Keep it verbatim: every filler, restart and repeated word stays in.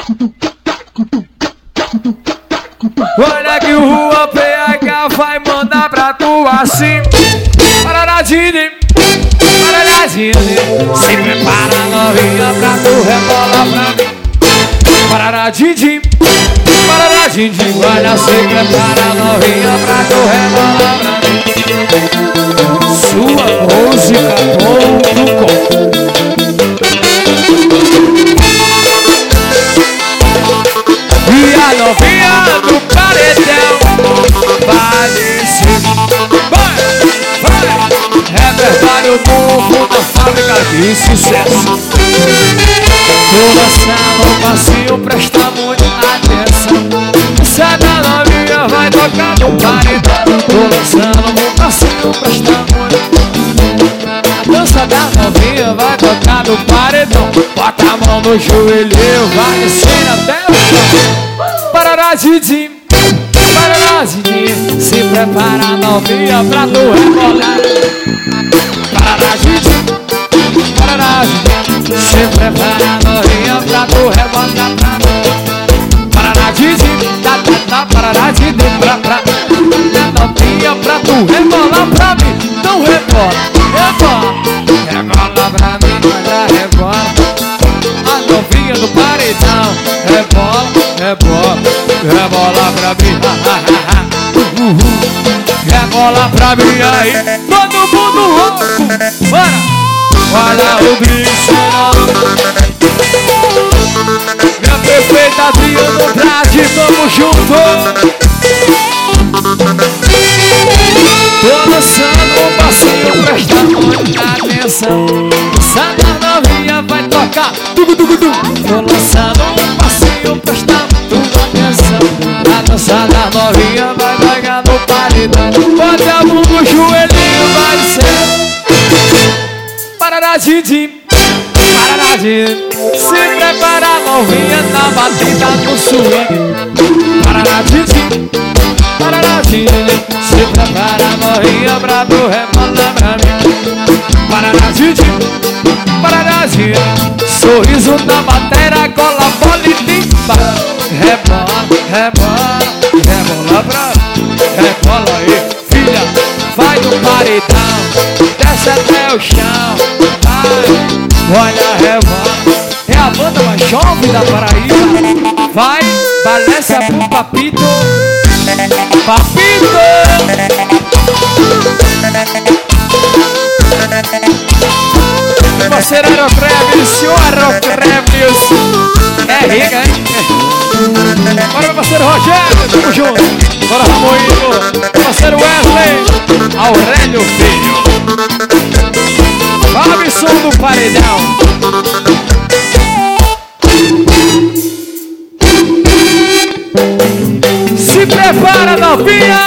Olha que o Rua P H vai mandar pra tu assim. Pararadinho, pararadinho. Se prepara novinha pra tu rebolar pra mim. Pararadinho, pararadinho. Olha, se prepara novinha pra tu rebolar pra mim. Sua música ponto com. E a novinha do paredão vai descer. Vai, vai. Repertório novo da fábrica de sucesso. Tô lançando um passinho, presta muita atenção. Essa da novinha vai tocar no paredão. Tô lançando um passinho, presta muita atenção. A dança da novinha vai tocar no paredão. Bota a mão no joelho, vai descer até o chão. Pararadinho, pararadinho. Se prepara novinha pra tu rebolar. Pararadinho, pararadinho. Se prepara novinha pra tu rebolar pra mim. Pararadinho, tá, tá, tá, pararadinho, pra, pra. Novinha pra tu rebolar pra mim. Então rebola, rebola, rebola pra mim, olha, rebola. A novinha do paredão, rebola, rebola, rebola pra mim, ha, ha, ha, ha. Uhul. Rebola pra mim aí, todo mundo louco, bora. Olha o bicho, minha perfeita Adriana Andrade, tamo junto. Tô lançando um passinho, presta muita atenção. Essa novinha vai tocar, tugu, tugu, tugu. Tô lançando um passinho, presta muita atenção. A dança da novinha vai pegar no paredão. Bota a mão no joelhinho, vai ser. Pararadinho, pararadinho. Se prepara novinha na batida do swing. Pararadinho, pararadinho. Se prepara novinha pra tu rebolar pra mim. Pararadinho, pararadinho. Sorriso na matéria, cola, bola e timba. Rebola, rebola, rebola pra mim. Rebola aí, filha, vai no paredão. Desce até o chão, vai, olha, rebola. É a banda mais jovem da Paraíba. Vai, balança pro papito. Papito! Parceiro Aerocreves, senhor Aerocreves. É rica, hein? Bora, meu parceiro Rogério, tamo junto. Bora, Ramoinho. Parceiro Wesley, Aurélio Filho. Fabson do Paredão. Se prepara, novinha!